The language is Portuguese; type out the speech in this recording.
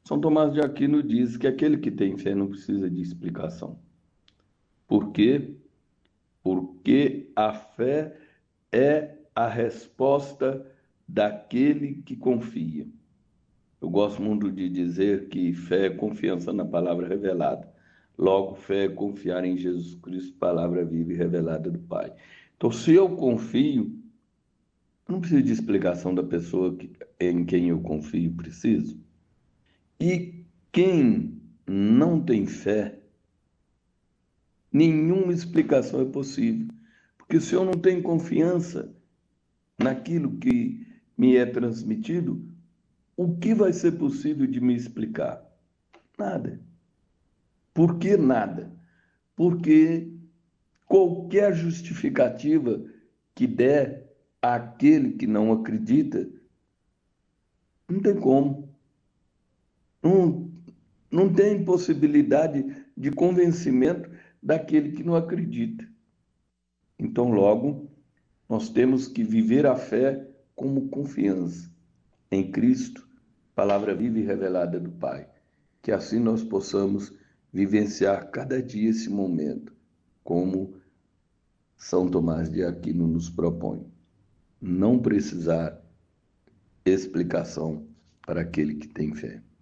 São Tomás de Aquino diz que aquele que tem fé não precisa de explicação. Por quê? Porque a fé é a resposta daquele que confia. Eu gosto muito de dizer que fé é confiança na palavra revelada. Logo, fé é confiar em Jesus Cristo, palavra viva e revelada do Pai. Então, se eu confio, eu não preciso de explicação da pessoa em quem eu confio, preciso. E quem não tem fé, nenhuma explicação é possível. Porque se eu não tenho confiança naquilo que me é transmitido, o que vai ser possível de me explicar? Nada. Por que nada? Porque qualquer justificativa que der àquele que não acredita, não tem como. Não, não tem possibilidade de convencimento daquele que não acredita. Então, logo, nós temos que viver a fé como confiança em Cristo, palavra viva e revelada do Pai. Que assim nós possamos vivenciar cada dia esse momento, como São Tomás de Aquino nos propõe. Não precisar explicação para aquele que tem fé.